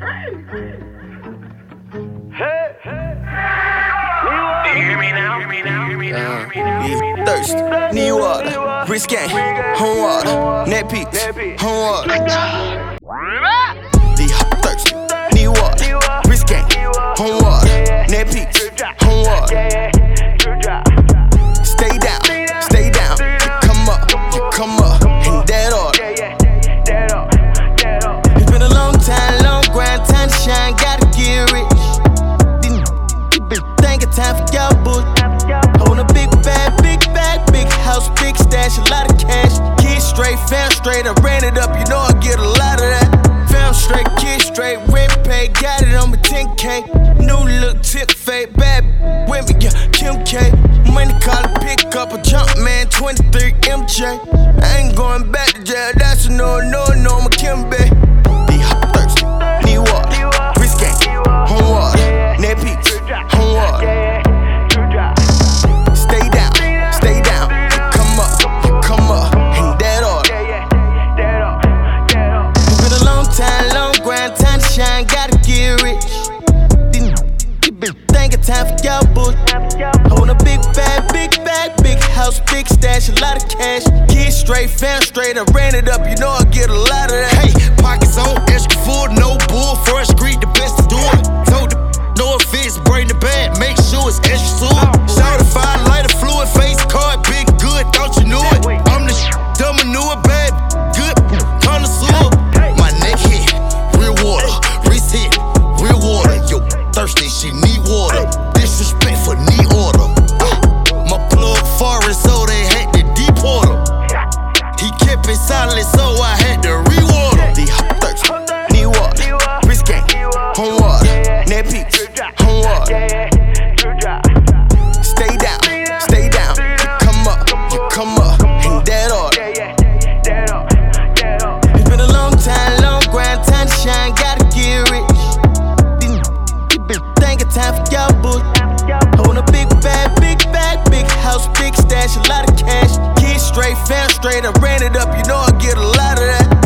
Thirst, need water, wrist gang, home water, neck peaks, home water. These hot thirsty, need water, wrist gang, home water, neck peaks, home water. Stay down, you come up, in that order. It's been a long time, long grind, time to shine, gotta get rich. Think of time for y'all bull. I want a big bag, big house, big stash, a lot of cash. Kids straight, fam straight, I ran it up, you know I get a lot of that. Fam straight, kids straight, rent paid, got it on my 10K. New look, tip fade, bad with me, yeah, Kim K. Money call it, pick up a jump man, 23 MJ. I ain't going back to jail, that's a no, I'm a Kimbe. These hot thirsty, need water, wrist gang, home water, neck peaks, home water. Stay down, you come up, in that order. It's been a long time, long grind, time to shine, gotta get rich. Think of time for y'all bull. I want a big bag, big house, big stash, a lot of cash. Kids straight, fam straight, I ran it up, you know I get a lot of that. Hey, pockets on, extra full, no bull, First Street, the best to do it. Told the no offense, bring the bag, make sure it's extra soon. Certified, lighter fluid, face card, big good, thought you knew it. I'm the dumb manure, bad, good, connoisseur. My neck hit, real water, wrist hit, real water. Yo, thirsty, she need water. Disrespectful, need order. My plug foreign, so they had to deport him. He kept it silent, so I had to reward him. These hot thirsty, need water, wrist gang, home water, neck peaks, home water. Stay down, you come up, in that order. It's been a long time, long grind, time to shine, gotta get rich. Think of time for y'all bull. I want a big bag, big house, big stash, a lot of cash. Kids straight, fam straight, I ran it up, you know I get a lot of that.